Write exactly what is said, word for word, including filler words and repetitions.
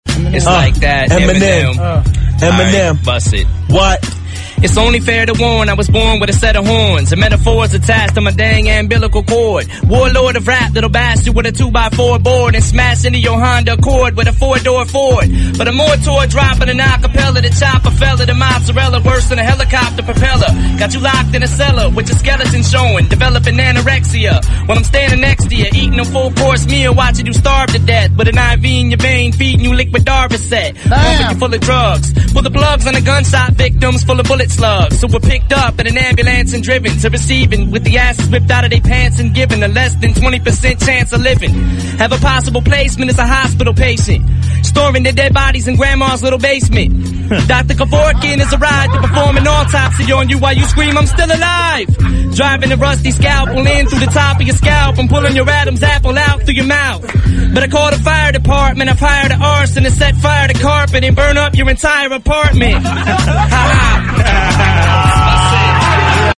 It's uh, like that. Eminem. Eminem. Uh, Eminem. Right, bust it. What? It's only fair to warn I was born with a set of horns and metaphors attached to my dang umbilical cord. Warlord of rap that'll bash you with a two by four board and smash into your Honda Accord with a four-door Ford. But a mortar dropping an acapella, the chopper fella, the mozzarella worse than a helicopter propeller. Got you locked in a cellar with your skeleton showing, developing anorexia. While I'm standing next to you, eating a full-course meal, watching you starve to death with an I V in your vein, feeding you liquid Darvocet. Pumping you full of drugs. Pull the plugs on the gunshot victims full of bullets. Slugs. So we're picked up in an ambulance and driven to receiving with the asses ripped out of their pants and given a less than twenty percent chance of living. Have a possible placement as a hospital patient, storing their dead bodies in grandma's little basement. Doctor Kevorkian is a ride to perform an autopsy on you while you scream, I'm still alive. Driving a rusty scalpel in through the top of your scalp and pulling your Adam's apple out through your mouth. But I called the fire department, I've hired an arson to set fire to carpet and burn up your entire apartment. Ha ha.